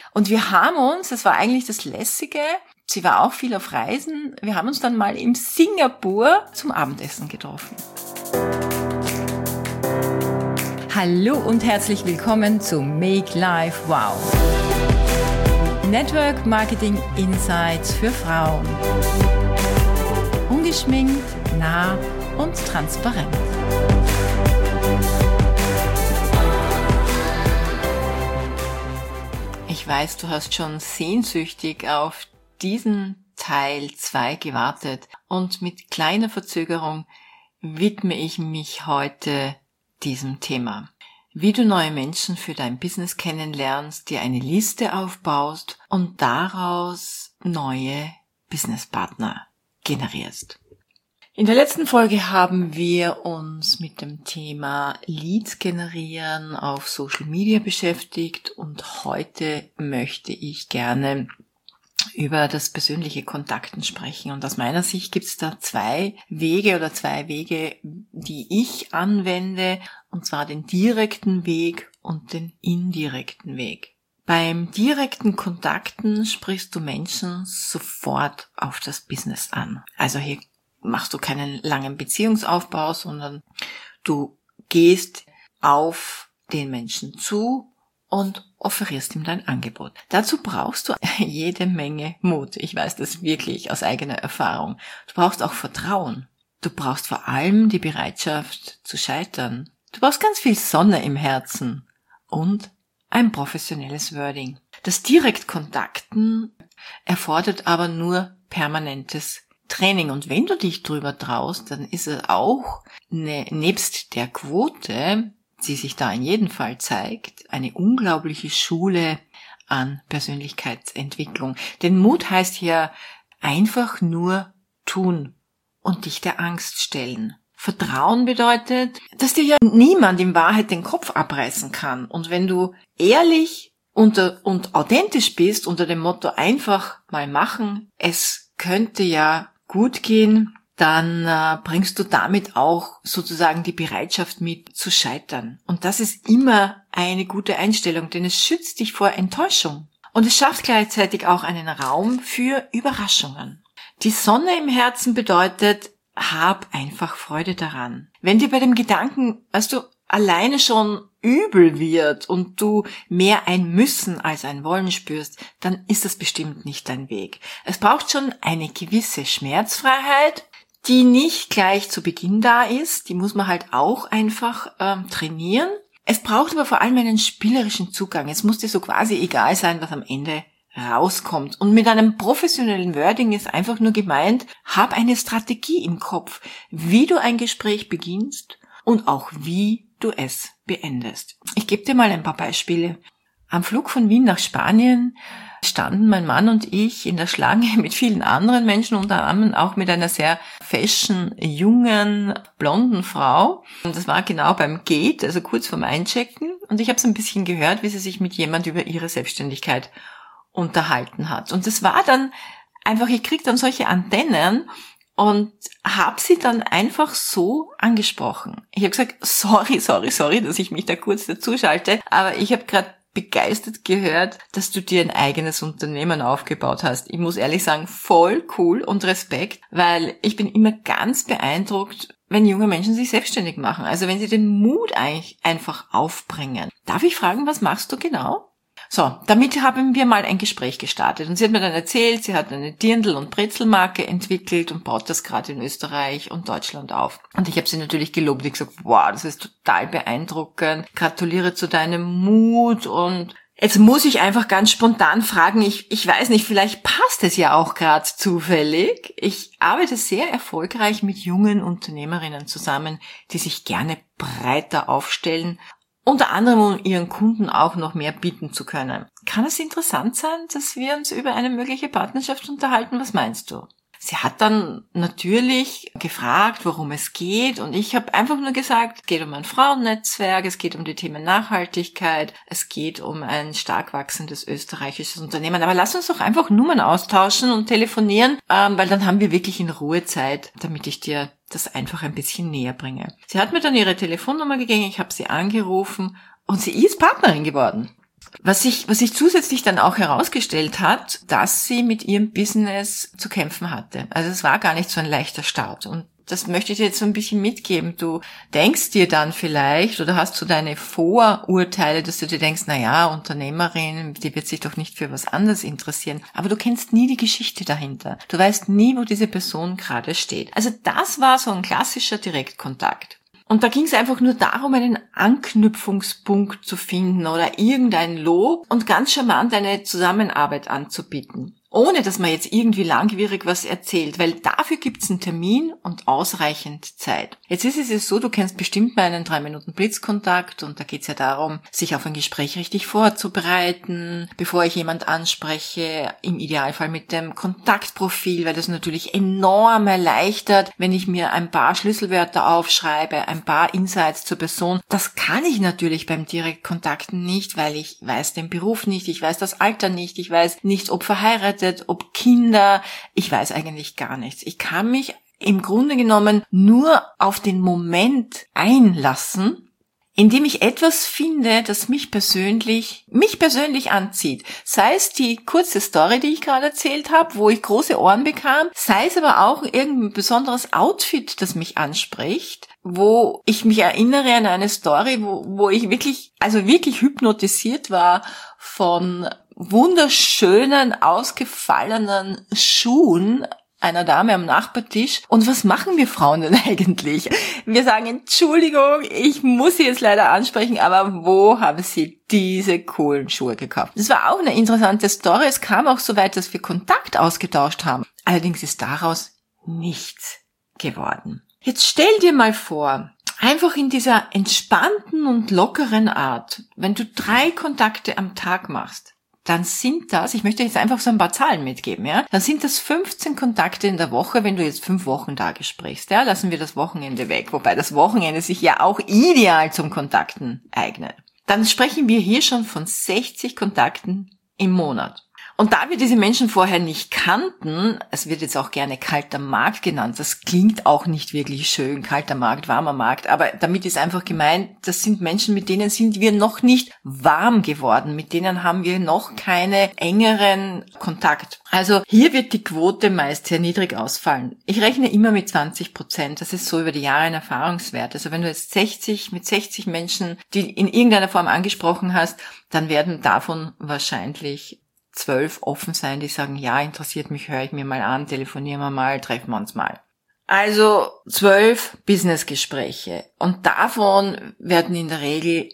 Und wir haben uns, das war eigentlich das Lässige, sie war auch viel auf Reisen, wir haben uns dann mal in Singapur zum Abendessen getroffen. Hallo und herzlich willkommen zu Make Life Wow. Network Marketing Insights für Frauen. Ungeschminkt, nah und transparent. Ich weiß, du hast schon sehnsüchtig auf diesen Teil 2 gewartet und mit kleiner Verzögerung widme ich mich heute diesem Thema. Wie du neue Menschen für dein Business kennenlernst, dir eine Liste aufbaust und daraus neue Businesspartner generierst. In der letzten Folge haben wir uns mit dem Thema Leads generieren auf Social Media beschäftigt und heute möchte ich gerne über das persönliche Kontakten sprechen. Und aus meiner Sicht gibt es da zwei Wege, die ich anwende, und zwar den direkten Weg und den indirekten Weg. Beim direkten Kontakten sprichst du Menschen sofort auf das Business an. Also hier machst du keinen langen Beziehungsaufbau, sondern du gehst auf den Menschen zu und offerierst ihm dein Angebot. Dazu brauchst du jede Menge Mut. Ich weiß das wirklich aus eigener Erfahrung. Du brauchst auch Vertrauen. Du brauchst vor allem die Bereitschaft zu scheitern. Du brauchst ganz viel Sonne im Herzen und ein professionelles Wording. Das Direktkontakten erfordert aber nur permanentes Training. Und wenn du dich drüber traust, dann ist es auch nebst der Quote, die sich da in jedem Fall zeigt, eine unglaubliche Schule an Persönlichkeitsentwicklung. Denn Mut heißt hier einfach nur tun und dich der Angst stellen. Vertrauen bedeutet, dass dir ja niemand in Wahrheit den Kopf abreißen kann. Und wenn du ehrlich und authentisch bist unter dem Motto einfach mal machen, es könnte ja gut gehen, dann bringst du damit auch sozusagen die Bereitschaft mit zu scheitern. Und das ist immer eine gute Einstellung, denn es schützt dich vor Enttäuschung. Und es schafft gleichzeitig auch einen Raum für Überraschungen. Die Sonne im Herzen bedeutet, hab einfach Freude daran. Wenn dir bei dem Gedanken, alleine schon übel wird und du mehr ein Müssen als ein Wollen spürst, dann ist das bestimmt nicht dein Weg. Es braucht schon eine gewisse Schmerzfreiheit, die nicht gleich zu Beginn da ist. Die muss man halt auch einfach trainieren. Es braucht aber vor allem einen spielerischen Zugang. Es muss dir so quasi egal sein, was am Ende rauskommt. Und mit einem professionellen Wording ist einfach nur gemeint, hab eine Strategie im Kopf, wie du ein Gespräch beginnst und auch wie du es beendest. Ich gebe dir mal ein paar Beispiele. Am Flug von Wien nach Spanien standen mein Mann und ich in der Schlange mit vielen anderen Menschen, unter anderem auch mit einer sehr fashion, jungen, blonden Frau. Und das war genau beim Gate, also kurz vorm Einchecken. Und ich habe so ein bisschen gehört, wie sie sich mit jemand über ihre Selbstständigkeit unterhalten hat. Und das war dann einfach, ich krieg dann solche Antennen und habe sie dann einfach so angesprochen. Ich habe gesagt, sorry, dass ich mich da kurz dazu schalte, aber ich habe gerade begeistert gehört, dass du dir ein eigenes Unternehmen aufgebaut hast. Ich muss ehrlich sagen, voll cool und Respekt, weil ich bin immer ganz beeindruckt, wenn junge Menschen sich selbstständig machen. Also wenn sie den Mut eigentlich einfach aufbringen. Darf ich fragen, was machst du genau? So, damit haben wir mal ein Gespräch gestartet und sie hat mir dann erzählt, sie hat eine Dirndl- und Brezelmarke entwickelt und baut das gerade in Österreich und Deutschland auf. Und ich habe sie natürlich gelobt, ich gesagt, wow, das ist total beeindruckend, gratuliere zu deinem Mut. Und jetzt muss ich einfach ganz spontan fragen, ich weiß nicht, vielleicht passt es ja auch gerade zufällig. Ich arbeite sehr erfolgreich mit jungen Unternehmerinnen zusammen, die sich gerne breiter aufstellen, unter anderem um ihren Kunden auch noch mehr bieten zu können. Kann es interessant sein, dass wir uns über eine mögliche Partnerschaft unterhalten? Was meinst du? Sie hat dann natürlich gefragt, worum es geht, und ich habe einfach nur gesagt, es geht um ein Frauennetzwerk, es geht um die Themen Nachhaltigkeit, es geht um ein stark wachsendes österreichisches Unternehmen. Aber lass uns doch einfach Nummern austauschen und telefonieren, weil dann haben wir wirklich in Ruhe Zeit, damit ich dir das einfach ein bisschen näher bringe. Sie hat mir dann ihre Telefonnummer gegeben, ich habe sie angerufen und sie ist Partnerin geworden. Was sich zusätzlich dann auch herausgestellt hat, dass sie mit ihrem Business zu kämpfen hatte. Also es war gar nicht so ein leichter Start. Und das möchte ich dir jetzt so ein bisschen mitgeben. Du denkst dir dann vielleicht oder hast so deine Vorurteile, dass du dir denkst, Unternehmerin, die wird sich doch nicht für was anderes interessieren. Aber du kennst nie die Geschichte dahinter. Du weißt nie, wo diese Person gerade steht. Also das war so ein klassischer Direktkontakt. Und da ging es einfach nur darum, einen Anknüpfungspunkt zu finden oder irgendein Lob und ganz charmant eine Zusammenarbeit anzubieten. Ohne, dass man jetzt irgendwie langwierig was erzählt, weil dafür gibt's einen Termin und ausreichend Zeit. Jetzt ist es ja so, du kennst bestimmt meinen 3-Minuten-Blitzkontakt und da geht's ja darum, sich auf ein Gespräch richtig vorzubereiten, bevor ich jemand anspreche, im Idealfall mit dem Kontaktprofil, weil das natürlich enorm erleichtert, wenn ich mir ein paar Schlüsselwörter aufschreibe, ein paar Insights zur Person. Das kann ich natürlich beim Direktkontakten nicht, weil ich weiß den Beruf nicht, ich weiß das Alter nicht, ich weiß nicht, ob verheiratet, ob Kinder, ich weiß eigentlich gar nichts. Ich kann mich im Grunde genommen nur auf den Moment einlassen, indem ich etwas finde, das mich persönlich anzieht. Sei es die kurze Story, die ich gerade erzählt habe, wo ich große Ohren bekam, sei es aber auch irgendein besonderes Outfit, das mich anspricht, wo ich mich erinnere an eine Story, wo ich wirklich hypnotisiert war von wunderschönen, ausgefallenen Schuhen einer Dame am Nachbartisch. Und was machen wir Frauen denn eigentlich? Wir sagen, Entschuldigung, ich muss Sie jetzt leider ansprechen, aber wo haben Sie diese coolen Schuhe gekauft? Das war auch eine interessante Story. Es kam auch so weit, dass wir Kontakt ausgetauscht haben. Allerdings ist daraus nichts geworden. Jetzt stell dir mal vor, einfach in dieser entspannten und lockeren Art, wenn du 3 Kontakte am Tag machst, dann sind das, ich möchte jetzt einfach so ein paar Zahlen mitgeben, ja, dann sind das 15 Kontakte in der Woche, wenn du jetzt 5 Wochentage sprichst, ja, lassen wir das Wochenende weg, wobei das Wochenende sich ja auch ideal zum Kontakten eignet. Dann sprechen wir hier schon von 60 Kontakten im Monat. Und da wir diese Menschen vorher nicht kannten, es wird jetzt auch gerne kalter Markt genannt, das klingt auch nicht wirklich schön, kalter Markt, warmer Markt, aber damit ist einfach gemeint, das sind Menschen, mit denen sind wir noch nicht warm geworden, mit denen haben wir noch keine engeren Kontakt. Also hier wird die Quote meist sehr niedrig ausfallen. Ich rechne immer mit 20%, das ist so über die Jahre ein Erfahrungswert. Also wenn du jetzt 60 Menschen, die in irgendeiner Form angesprochen hast, dann werden davon wahrscheinlich 12 offen sein, die sagen, ja, interessiert mich, höre ich mir mal an, telefonieren wir mal, treffen wir uns mal. Also 12 Businessgespräche und davon werden in der Regel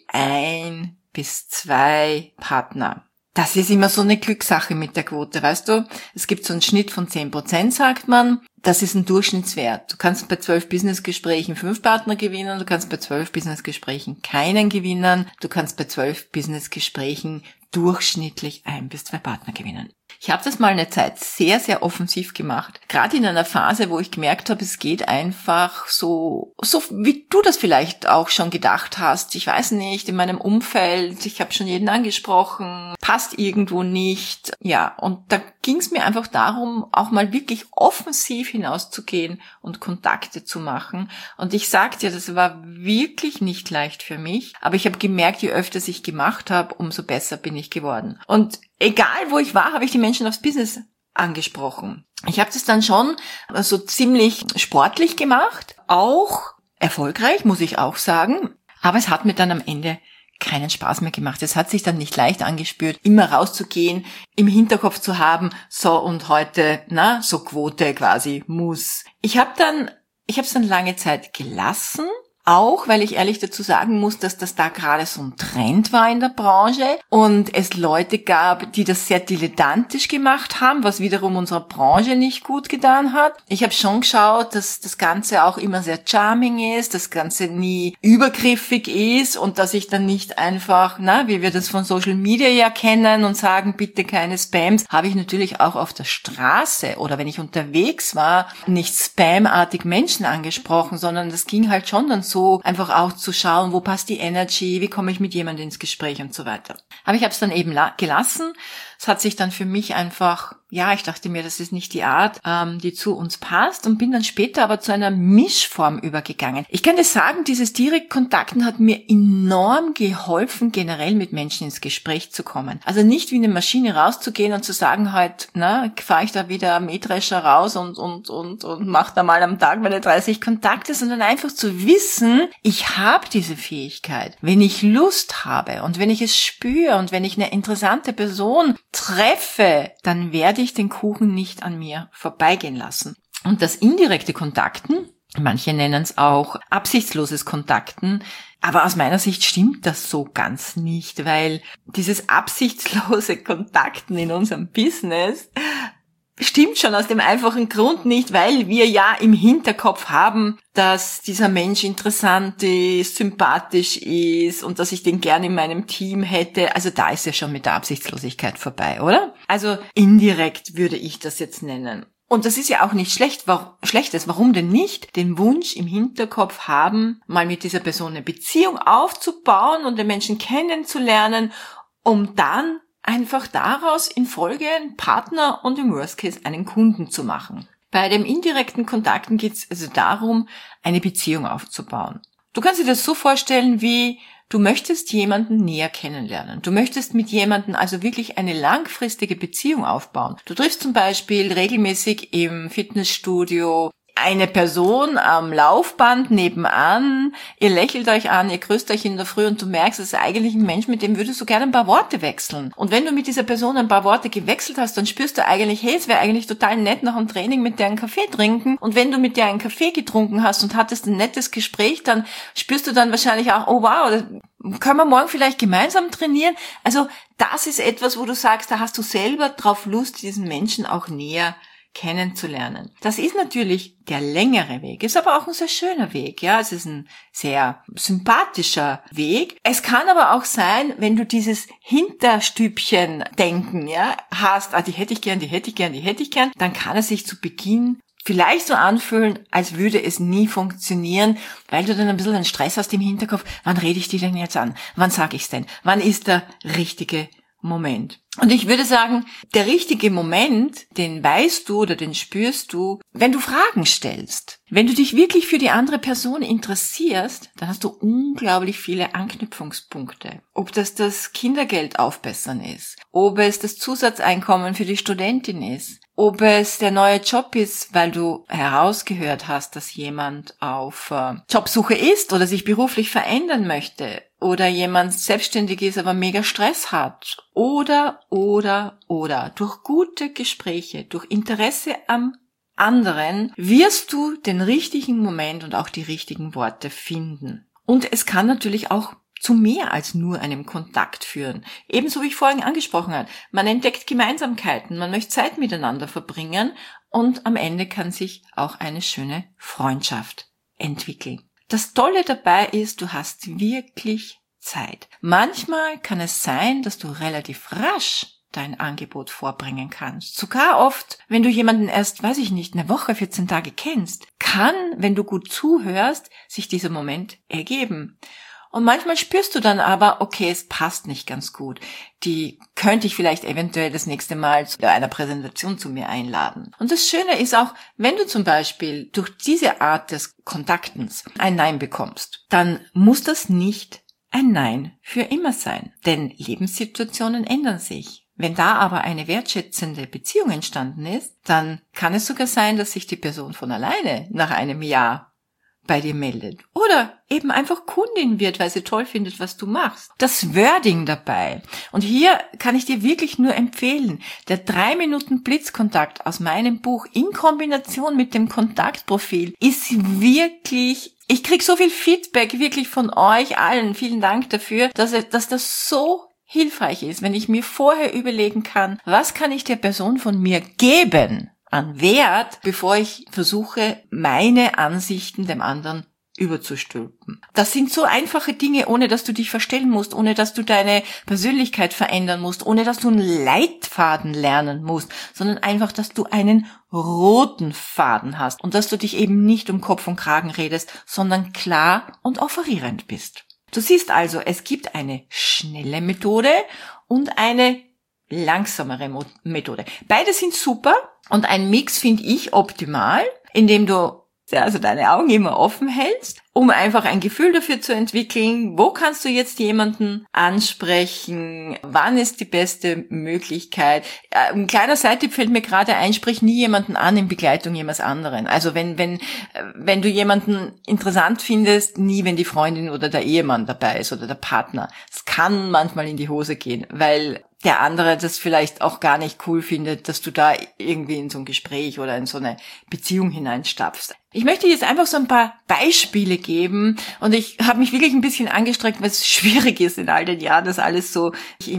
1 bis 2 Partner. Das ist immer so eine Glückssache mit der Quote, weißt du? Es gibt so einen Schnitt von 10%, sagt man. Das ist ein Durchschnittswert. Du kannst bei 12 Businessgesprächen 5 Partner gewinnen, du kannst bei 12 Businessgesprächen keinen gewinnen, du kannst bei 12 Businessgesprächen durchschnittlich 1 bis 2 Partner gewinnen. Ich habe das mal eine Zeit sehr, sehr offensiv gemacht. Gerade in einer Phase, wo ich gemerkt habe, es geht einfach so wie du das vielleicht auch schon gedacht hast. Ich weiß nicht, in meinem Umfeld, ich habe schon jeden angesprochen, passt irgendwo nicht. Ja, und da ging es mir einfach darum, auch mal wirklich offensiv hinauszugehen und Kontakte zu machen. Und ich sag dir, das war wirklich nicht leicht für mich. Aber ich habe gemerkt, je öfter ich gemacht habe, umso besser bin ich geworden. Und egal, wo ich war, habe ich die Menschen aufs Business angesprochen. Ich habe das dann schon so ziemlich sportlich gemacht, auch erfolgreich, muss ich auch sagen. Aber es hat mir dann am Ende keinen Spaß mehr gemacht. Es hat sich dann nicht leicht angespürt, immer rauszugehen, im Hinterkopf zu haben, so und heute, so Quote quasi muss. Ich habe es dann lange Zeit gelassen. Auch, weil ich ehrlich dazu sagen muss, dass das da gerade so ein Trend war in der Branche und es Leute gab, die das sehr dilettantisch gemacht haben, was wiederum unserer Branche nicht gut getan hat. Ich habe schon geschaut, dass das Ganze auch immer sehr charming ist, das Ganze nie übergriffig ist und dass ich dann nicht einfach, wie wir das von Social Media ja kennen und sagen, bitte keine Spams, habe ich natürlich auch auf der Straße oder wenn ich unterwegs war, nicht spamartig Menschen angesprochen, sondern das ging halt schon dann so, einfach auch zu schauen, wo passt die Energy, wie komme ich mit jemandem ins Gespräch und so weiter. Aber ich habe es dann eben gelassen. Es hat sich dann für mich einfach ja, ich dachte mir, das ist nicht die Art, die zu uns passt und bin dann später aber zu einer Mischform übergegangen. Ich kann dir sagen, dieses Direktkontakten hat mir enorm geholfen, generell mit Menschen ins Gespräch zu kommen. Also nicht wie eine Maschine rauszugehen und zu sagen, halt, fahre ich da wieder Mähdrescher raus und mach da mal am Tag meine 30 Kontakte, sondern einfach zu wissen, ich habe diese Fähigkeit. Wenn ich Lust habe und wenn ich es spüre und wenn ich eine interessante Person treffe, dann werde ich den Kuchen nicht an mir vorbeigehen lassen. Und das indirekte Kontakten, manche nennen es auch absichtsloses Kontakten, aber aus meiner Sicht stimmt das so ganz nicht, weil dieses absichtslose Kontakten in unserem Business stimmt schon aus dem einfachen Grund nicht, weil wir ja im Hinterkopf haben, dass dieser Mensch interessant ist, sympathisch ist und dass ich den gerne in meinem Team hätte. Also da ist ja schon mit der Absichtslosigkeit vorbei, oder? Also indirekt würde ich das jetzt nennen. Und das ist ja auch nicht Schlechtes. Warum denn nicht den Wunsch im Hinterkopf haben, mal mit dieser Person eine Beziehung aufzubauen und den Menschen kennenzulernen, um dann einfach daraus in Folge einen Partner und im Worst Case einen Kunden zu machen. Bei dem indirekten Kontakten geht es also darum, eine Beziehung aufzubauen. Du kannst dir das so vorstellen, wie du möchtest jemanden näher kennenlernen. Du möchtest mit jemandem also wirklich eine langfristige Beziehung aufbauen. Du triffst zum Beispiel regelmäßig im Fitnessstudio eine Person am Laufband nebenan, ihr lächelt euch an, ihr grüßt euch in der Früh und du merkst, es ist eigentlich ein Mensch, mit dem würdest du gerne ein paar Worte wechseln. Und wenn du mit dieser Person ein paar Worte gewechselt hast, dann spürst du eigentlich, hey, es wäre eigentlich total nett nach dem Training mit der einen Kaffee trinken. Und wenn du mit der einen Kaffee getrunken hast und hattest ein nettes Gespräch, dann spürst du dann wahrscheinlich auch, oh wow, können wir morgen vielleicht gemeinsam trainieren? Also das ist etwas, wo du sagst, da hast du selber drauf Lust, diesen Menschen auch näher kennenzulernen. Das ist natürlich der längere Weg, ist aber auch ein sehr schöner Weg, ja, es ist ein sehr sympathischer Weg. Es kann aber auch sein, wenn du dieses Hinterstübchen-Denken, ja, hast, die hätte ich gern, dann kann es sich zu Beginn vielleicht so anfühlen, als würde es nie funktionieren, weil du dann ein bisschen einen Stress hast im Hinterkopf. Wann rede ich die denn jetzt an? Wann sage ich's denn? Wann ist der richtige Moment? Und ich würde sagen, der richtige Moment, den weißt du oder den spürst du, wenn du Fragen stellst. Wenn du dich wirklich für die andere Person interessierst, dann hast du unglaublich viele Anknüpfungspunkte. Ob das Kindergeld aufbessern ist, ob es das Zusatzeinkommen für die Studentin ist, ob es der neue Job ist, weil du herausgehört hast, dass jemand auf Jobsuche ist oder sich beruflich verändern möchte oder jemand selbstständig ist, aber mega Stress hat oder. Durch gute Gespräche, durch Interesse am anderen wirst du den richtigen Moment und auch die richtigen Worte finden. Und es kann natürlich auch zu mehr als nur einem Kontakt führen. Ebenso wie ich vorhin angesprochen habe. Man entdeckt Gemeinsamkeiten, man möchte Zeit miteinander verbringen und am Ende kann sich auch eine schöne Freundschaft entwickeln. Das Tolle dabei ist, du hast wirklich Zeit. Manchmal kann es sein, dass du relativ rasch dein Angebot vorbringen kannst. Sogar oft, wenn du jemanden erst, weiß ich nicht, eine Woche, 14 Tage kennst, kann, wenn du gut zuhörst, sich dieser Moment ergeben. Und manchmal spürst du dann aber, okay, es passt nicht ganz gut. Die könnte ich vielleicht eventuell das nächste Mal zu einer Präsentation zu mir einladen. Und das Schöne ist auch, wenn du zum Beispiel durch diese Art des Kontaktens ein Nein bekommst, dann muss das nicht ein Nein für immer sein. Denn Lebenssituationen ändern sich. Wenn da aber eine wertschätzende Beziehung entstanden ist, dann kann es sogar sein, dass sich die Person von alleine nach einem Jahr bei dir meldet. Oder eben einfach Kundin wird, weil sie toll findet, was du machst. Das Wording dabei. Und hier kann ich dir wirklich nur empfehlen, der 3 Minuten Blitzkontakt aus meinem Buch in Kombination mit dem Kontaktprofil ist wirklich, ich krieg so viel Feedback wirklich von euch allen. Vielen Dank dafür, dass das so hilfreich ist, wenn ich mir vorher überlegen kann, was kann ich der Person von mir geben an Wert, bevor ich versuche, meine Ansichten dem anderen überzustülpen. Das sind so einfache Dinge, ohne dass du dich verstellen musst, ohne dass du deine Persönlichkeit verändern musst, ohne dass du einen Leitfaden lernen musst, sondern einfach, dass du einen roten Faden hast und dass du dich eben nicht um Kopf und Kragen redest, sondern klar und offerierend bist. Du siehst also, es gibt eine schnelle Methode und eine langsamere Methode. Beide sind super und ein Mix finde ich optimal, indem du also deine Augen immer offen hältst, um einfach ein Gefühl dafür zu entwickeln, wo kannst du jetzt jemanden ansprechen, wann ist die beste Möglichkeit. Ein kleiner Seitipp fällt mir gerade ein, sprich nie jemanden an in Begleitung jemals anderen. Also wenn du jemanden interessant findest, nie wenn die Freundin oder der Ehemann dabei ist oder der Partner. Es kann manchmal in die Hose gehen, weil der andere das vielleicht auch gar nicht cool findet, dass du da irgendwie in so ein Gespräch oder in so eine Beziehung hineinstapfst. Ich möchte jetzt einfach so ein paar Beispiele geben und ich habe mich wirklich ein bisschen angestrengt, weil es schwierig ist in all den Jahren, das alles so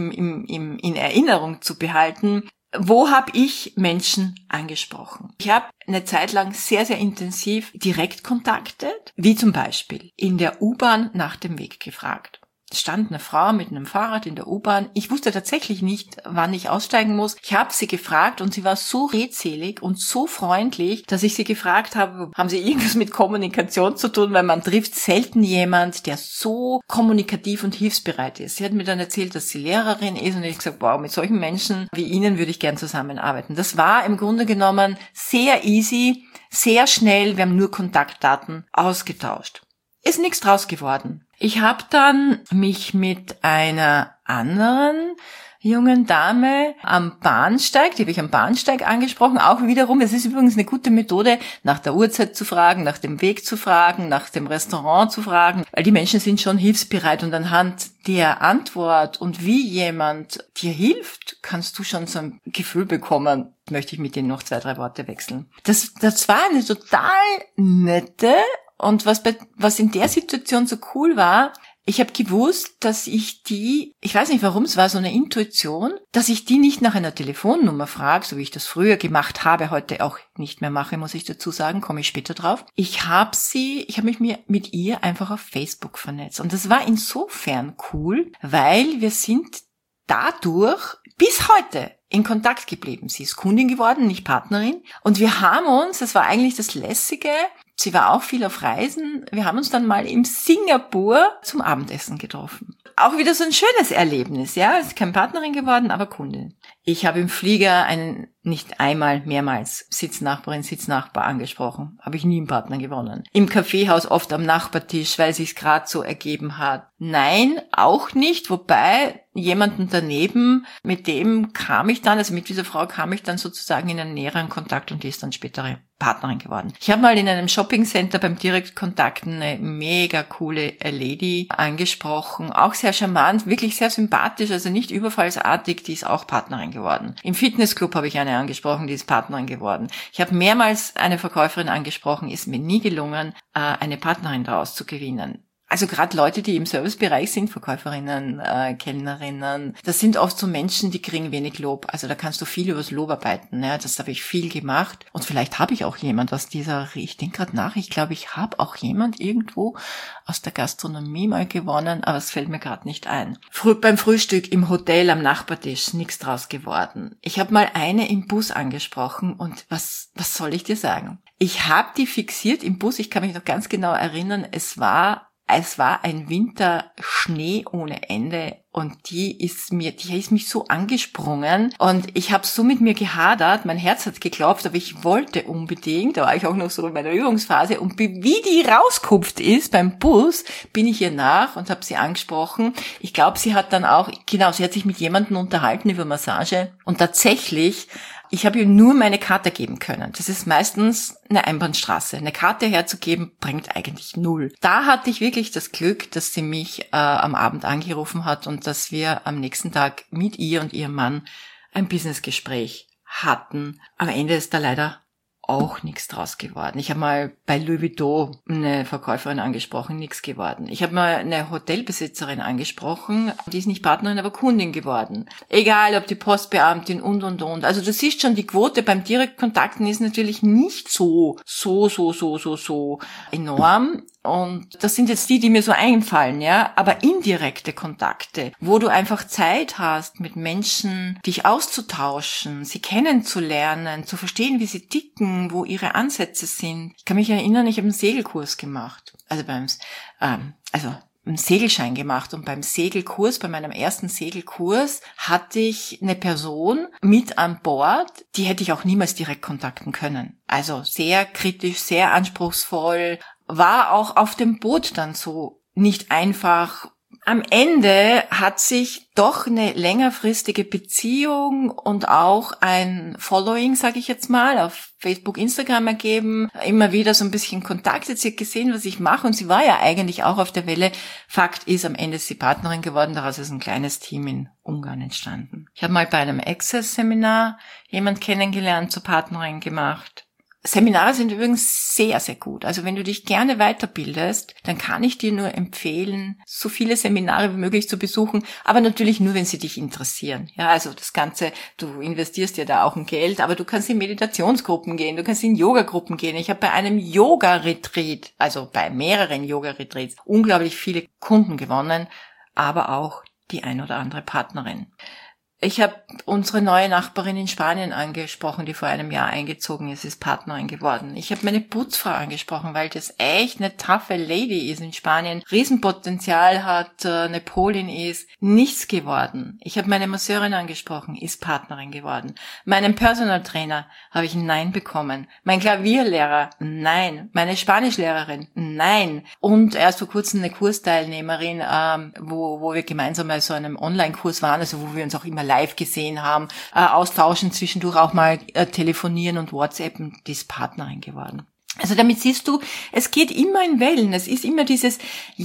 in Erinnerung zu behalten. Wo habe ich Menschen angesprochen? Ich habe eine Zeit lang sehr, sehr intensiv direkt kontaktet, wie zum Beispiel in der U-Bahn nach dem Weg gefragt. Es stand eine Frau mit einem Fahrrad in der U-Bahn. Ich wusste tatsächlich nicht, wann ich aussteigen muss. Ich habe sie gefragt und sie war so redselig und so freundlich, dass ich sie gefragt habe, haben Sie irgendwas mit Kommunikation zu tun? Weil man trifft selten jemand, der so kommunikativ und hilfsbereit ist. Sie hat mir dann erzählt, dass sie Lehrerin ist und ich habe gesagt, wow, mit solchen Menschen wie Ihnen würde ich gern zusammenarbeiten. Das war im Grunde genommen sehr easy, sehr schnell. Wir haben nur Kontaktdaten ausgetauscht. Ist nichts draus geworden. Ich habe dann mich mit einer anderen jungen Dame am Bahnsteig, die habe ich am Bahnsteig angesprochen, auch wiederum, es ist übrigens eine gute Methode, nach der Uhrzeit zu fragen, nach dem Weg zu fragen, nach dem Restaurant zu fragen, weil die Menschen sind schon hilfsbereit und anhand der Antwort und wie jemand dir hilft, kannst du schon so ein Gefühl bekommen, möchte ich mit denen noch 2, 3 Worte wechseln. Das war eine total nette. Und was in der Situation so cool war, ich habe gewusst, dass ich weiß nicht warum, es war so eine Intuition, dass ich die nicht nach einer Telefonnummer frage, so wie ich das früher gemacht habe, heute auch nicht mehr mache, muss ich dazu sagen, komme ich später drauf. Ich habe mich mit ihr einfach auf Facebook vernetzt. Und das war insofern cool, weil wir sind dadurch bis heute in Kontakt geblieben. Sie ist Kundin geworden, nicht Partnerin. Und wir haben uns, das war eigentlich das Lässige, sie war auch viel auf Reisen, wir haben uns dann mal in Singapur zum Abendessen getroffen. Auch wieder so ein schönes Erlebnis, ja. Ist keine Partnerin geworden, aber Kundin. Ich habe im Flieger einen nicht einmal, mehrmals Sitznachbar angesprochen. Habe ich nie einen Partner gewonnen. Im Kaffeehaus oft am Nachbartisch, weil sich's gerade so ergeben hat. Nein, auch nicht. Wobei jemanden daneben, mit dieser Frau kam ich dann sozusagen in einen näheren Kontakt und die ist dann spätere Partnerin geworden. Ich habe mal in einem Shoppingcenter beim Direktkontakt eine mega coole Lady angesprochen. Auch sehr charmant, wirklich sehr sympathisch, also nicht überfallsartig, die ist auch Partnerin geworden. Im Fitnessclub habe ich eine angesprochen, die ist Partnerin geworden. Ich habe mehrmals eine Verkäuferin angesprochen, ist mir nie gelungen, eine Partnerin daraus zu gewinnen. Also gerade Leute, die im Servicebereich sind, Verkäuferinnen, Kellnerinnen, das sind oft so Menschen, die kriegen wenig Lob. Also da kannst du viel übers Lob arbeiten. Ne? Das habe ich viel gemacht. Und vielleicht habe ich auch jemand aus ich denke gerade nach, ich glaube, ich habe auch jemand irgendwo aus der Gastronomie mal gewonnen, aber es fällt mir gerade nicht ein. Beim Frühstück im Hotel am Nachbartisch, nichts draus geworden. Ich habe mal eine im Bus angesprochen und was soll ich dir sagen? Ich habe die fixiert im Bus, ich kann mich noch ganz genau erinnern, es war ein Winterschnee ohne Ende und die ist mich so angesprungen und ich habe so mit mir gehadert, mein Herz hat geklopft, aber ich wollte unbedingt, da war ich auch noch so in meiner Übungsphase und wie die rauskupft ist beim Bus, bin ich ihr nach und habe sie angesprochen. Ich glaube, sie hat sich mit jemandem unterhalten über Massage und tatsächlich, ich habe ihr nur meine Karte geben können. Das ist meistens eine Einbahnstraße. Eine Karte herzugeben, bringt eigentlich 0. Da hatte ich wirklich das Glück, dass sie mich am Abend angerufen hat und dass wir am nächsten Tag mit ihr und ihrem Mann ein Businessgespräch hatten. Am Ende ist da leider auch nichts draus geworden. Ich habe mal bei Louis Vuitton eine Verkäuferin angesprochen, nichts geworden. Ich habe mal eine Hotelbesitzerin angesprochen, die ist nicht Partnerin, aber Kundin geworden. Egal, ob die Postbeamtin und. Also du siehst schon, die Quote beim Direktkontakten ist natürlich nicht so enorm. Und das sind jetzt die mir so einfallen, ja, aber indirekte Kontakte, wo du einfach Zeit hast, mit Menschen dich auszutauschen, sie kennenzulernen, zu verstehen, wie sie ticken, wo ihre Ansätze sind. Ich kann mich erinnern, ich habe einen Segelkurs gemacht, einen Segelschein gemacht und beim Segelkurs, bei meinem ersten Segelkurs, hatte ich eine Person mit an Bord, die hätte ich auch niemals direkt kontakten können. Also sehr kritisch, sehr anspruchsvoll, war auch auf dem Boot dann so nicht einfach. Am Ende hat sich doch eine längerfristige Beziehung und auch ein Following, sage ich jetzt mal, auf Facebook, Instagram ergeben. Immer wieder so ein bisschen Kontakt. Sie hat gesehen, was ich mache und sie war ja eigentlich auch auf der Welle. Fakt ist, am Ende ist sie Partnerin geworden. Daraus ist ein kleines Team in Ungarn entstanden. Ich habe mal bei einem Access-Seminar jemand kennengelernt, zur Partnerin gemacht. Seminare sind übrigens sehr, sehr gut. Also wenn du dich gerne weiterbildest, dann kann ich dir nur empfehlen, so viele Seminare wie möglich zu besuchen, aber natürlich nur, wenn sie dich interessieren. Ja, also das Ganze, du investierst ja da auch ein Geld, aber du kannst in Meditationsgruppen gehen, du kannst in Yoga-Gruppen gehen. Ich habe bei einem Yoga-Retreat, also bei mehreren Yoga-Retreats, unglaublich viele Kunden gewonnen, aber auch die ein oder andere Partnerin. Ich habe unsere neue Nachbarin in Spanien angesprochen, die vor einem Jahr eingezogen ist Partnerin geworden. Ich habe meine Putzfrau angesprochen, weil das echt eine taffe Lady ist in Spanien, Riesenpotenzial hat, eine Polin ist, nichts geworden. Ich habe meine Masseurin angesprochen, ist Partnerin geworden. Meinen Personal Trainer habe ich ein Nein bekommen. Mein Klavierlehrer, nein. Meine Spanischlehrerin, nein. Und erst vor kurzem eine Kursteilnehmerin, wo wir gemeinsam mal so einem Online-Kurs waren, also wo wir uns auch immer live gesehen haben, austauschen, zwischendurch auch mal telefonieren und WhatsAppen, die ist Partnerin geworden. Also damit siehst du, es geht immer in Wellen. Es ist immer dieses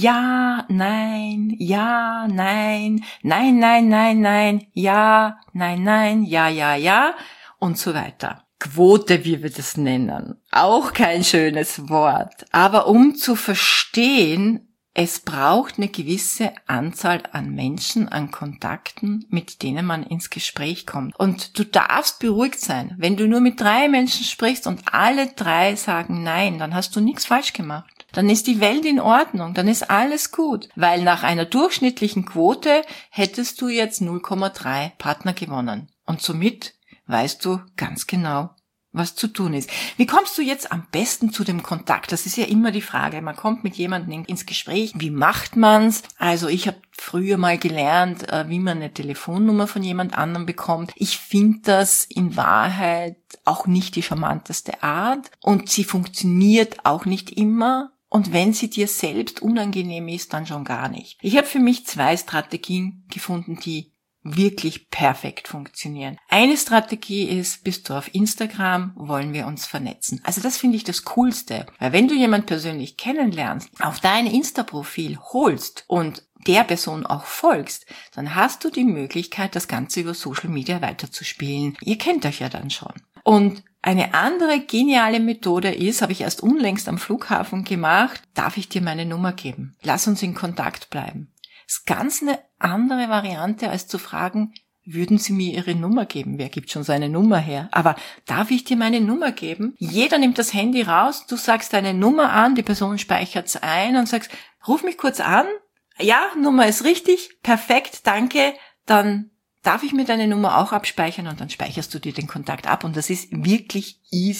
Ja, nein, ja, nein, nein, nein, nein, nein, ja, nein, ja, ja und so weiter. Quote, wie wir das nennen. Auch kein schönes Wort. Aber um zu verstehen, es braucht eine gewisse Anzahl an Menschen, an Kontakten, mit denen man ins Gespräch kommt. Und du darfst beruhigt sein. Wenn du nur mit 3 Menschen sprichst und alle 3 sagen Nein, dann hast du nichts falsch gemacht. Dann ist die Welt in Ordnung, dann ist alles gut. Weil nach einer durchschnittlichen Quote hättest du jetzt 0,3 Partner gewonnen. Und somit weißt du ganz genau, was zu tun ist. Wie kommst du jetzt am besten zu dem Kontakt? Das ist ja immer die Frage. Man kommt mit jemandem ins Gespräch. Wie macht man's? Also ich habe früher mal gelernt, wie man eine Telefonnummer von jemand anderem bekommt. Ich finde das in Wahrheit auch nicht die charmanteste Art und sie funktioniert auch nicht immer. Und wenn sie dir selbst unangenehm ist, dann schon gar nicht. Ich habe für mich 2 Strategien gefunden, die wirklich perfekt funktionieren. Eine Strategie ist, bist du auf Instagram, wollen wir uns vernetzen. Also das finde ich das Coolste. Weil wenn du jemanden persönlich kennenlernst, auf dein Insta-Profil holst und der Person auch folgst, dann hast du die Möglichkeit, das Ganze über Social Media weiterzuspielen. Ihr kennt euch ja dann schon. Und eine andere geniale Methode ist, habe ich erst unlängst am Flughafen gemacht, darf ich dir meine Nummer geben? Lass uns in Kontakt bleiben. Das ist ganz eine andere Variante, als zu fragen, würden Sie mir Ihre Nummer geben? Wer gibt schon seine Nummer her? Aber darf ich dir meine Nummer geben? Jeder nimmt das Handy raus, du sagst deine Nummer an, die Person speichert's ein und sagst, ruf mich kurz an. Ja, Nummer ist richtig, perfekt, danke. Dann darf ich mir deine Nummer auch abspeichern und dann speicherst du dir den Kontakt ab und das ist wirklich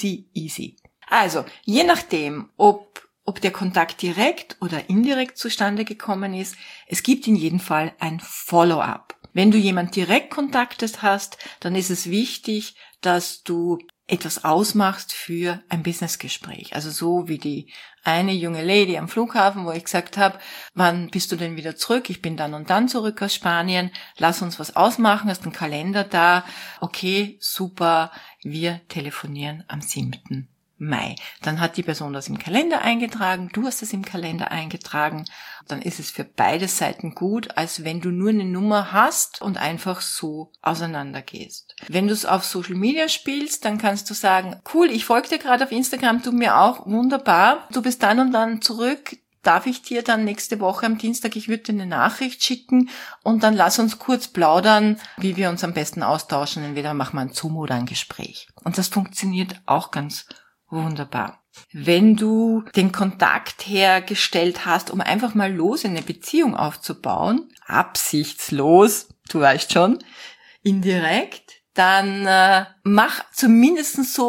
easy. Also, je nachdem, ob der Kontakt direkt oder indirekt zustande gekommen ist, es gibt in jedem Fall ein Follow-up. Wenn du jemand direkt kontaktet hast, dann ist es wichtig, dass du etwas ausmachst für ein Businessgespräch. Also so wie die eine junge Lady am Flughafen, wo ich gesagt habe, wann bist du denn wieder zurück? Ich bin dann und dann zurück aus Spanien. Lass uns was ausmachen, hast einen Kalender da. Okay, super, wir telefonieren am 7. Mai. Dann hat die Person das im Kalender eingetragen, du hast es im Kalender eingetragen. Dann ist es für beide Seiten gut, als wenn du nur eine Nummer hast und einfach so auseinandergehst. Wenn du es auf Social Media spielst, dann kannst du sagen, cool, ich folge dir gerade auf Instagram, du mir auch, wunderbar. Du bist dann und dann zurück. Darf ich dir dann nächste Woche am Dienstag, ich würde dir eine Nachricht schicken und dann lass uns kurz plaudern, wie wir uns am besten austauschen. Entweder machen wir ein Zoom oder ein Gespräch. Und das funktioniert auch ganz wunderbar. Wenn du den Kontakt hergestellt hast, um einfach mal los in eine Beziehung aufzubauen, absichtslos, du weißt schon, indirekt, dann mach zumindest so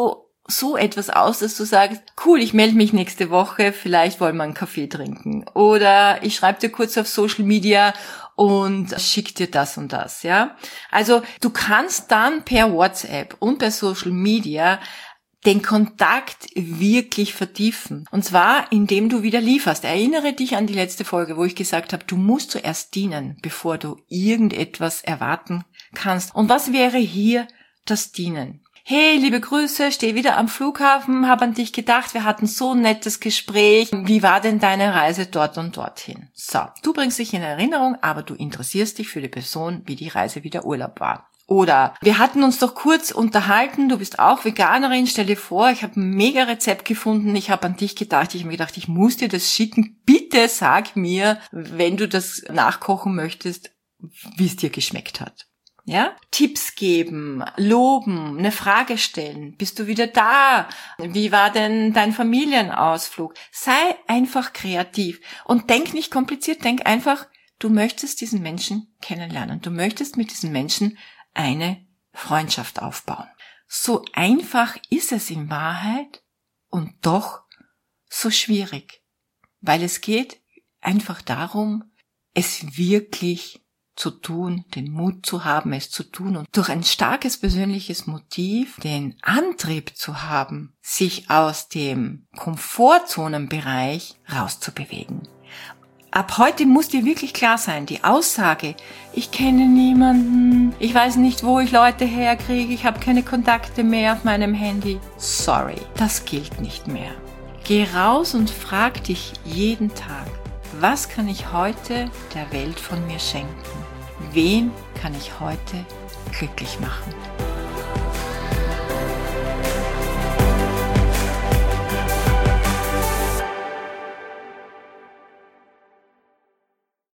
so etwas aus, dass du sagst, cool, ich melde mich nächste Woche, vielleicht wollen wir einen Kaffee trinken. Oder ich schreibe dir kurz auf Social Media und schick dir das und das, ja. Also du kannst dann per WhatsApp und per Social Media den Kontakt wirklich vertiefen. Und zwar, indem du wieder lieferst. Erinnere dich an die letzte Folge, wo ich gesagt habe, du musst zuerst dienen, bevor du irgendetwas erwarten kannst. Und was wäre hier das Dienen? Hey, liebe Grüße, stehe wieder am Flughafen, habe an dich gedacht, wir hatten so ein nettes Gespräch. Wie war denn deine Reise dort und dorthin? So, du bringst dich in Erinnerung, aber du interessierst dich für die Person, wie die Reise, wie der Urlaub war. Oder wir hatten uns doch kurz unterhalten, du bist auch Veganerin, stell dir vor, ich habe ein mega Rezept gefunden, ich habe an dich gedacht, ich habe mir gedacht, ich muss dir das schicken, bitte sag mir, wenn du das nachkochen möchtest, wie es dir geschmeckt hat. Ja? Tipps geben, loben, eine Frage stellen. Bist du wieder da? Wie war denn dein Familienausflug? Sei einfach kreativ und denk nicht kompliziert, denk einfach, du möchtest diesen Menschen kennenlernen. Du möchtest mit diesen Menschen eine Freundschaft aufbauen. So einfach ist es in Wahrheit und doch so schwierig, weil es geht einfach darum, es wirklich zu tun, den Mut zu haben, es zu tun und durch ein starkes persönliches Motiv den Antrieb zu haben, sich aus dem Komfortzonenbereich rauszubewegen. Ab heute muss dir wirklich klar sein, die Aussage, ich kenne niemanden, ich weiß nicht, wo ich Leute herkriege, ich habe keine Kontakte mehr auf meinem Handy. Sorry, das gilt nicht mehr. Geh raus und frag dich jeden Tag, was kann ich heute der Welt von mir schenken? Wen kann ich heute glücklich machen?